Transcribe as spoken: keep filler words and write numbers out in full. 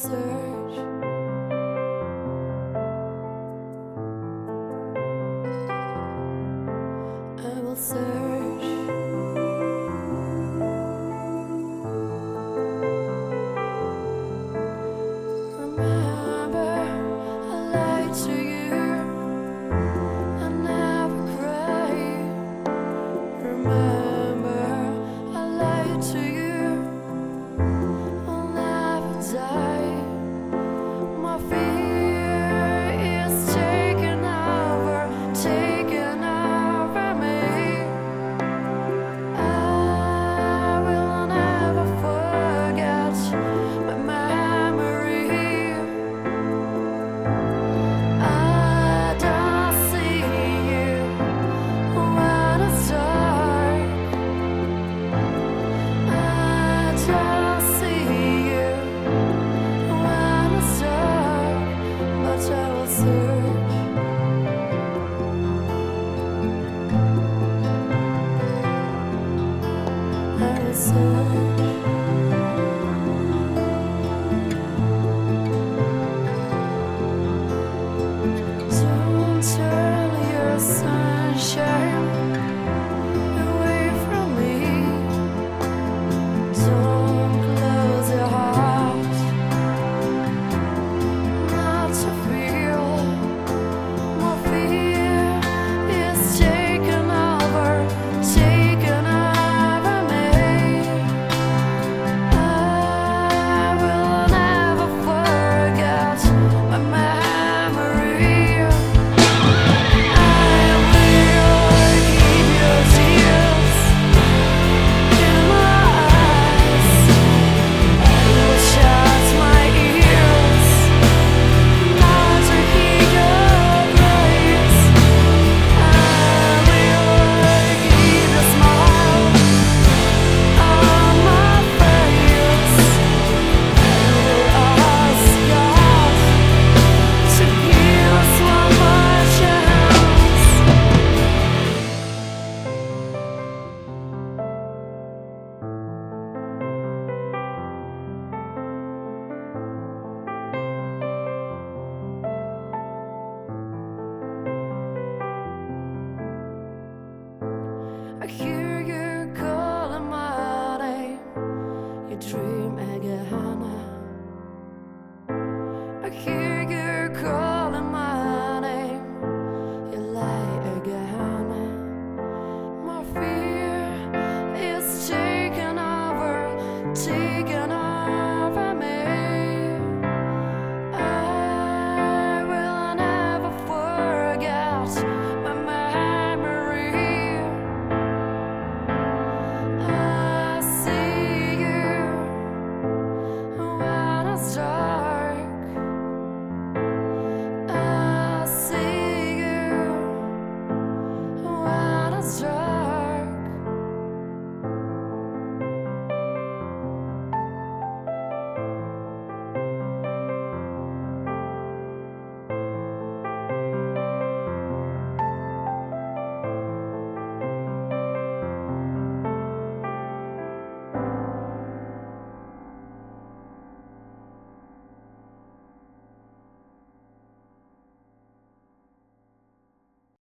search. I will search. Remember, I lied to you. I never cried. Remember, I lied to you. I'll never die. My fear is taking over, taking over me. I will never forget my memory. I don't see you when it's dark. I don't see you when it's dark, but I will search. I will search. Don't turn your sunshine away from me. Don't close your heart not to feel. My fear is taking over, taking over me. I will never forget my memory. I will keep your tears in my eyes. I will shut my ears not to hear your praise. I will keep a smile on my face. I will ask God to give us one more chance. I hear you calling my name. You dream.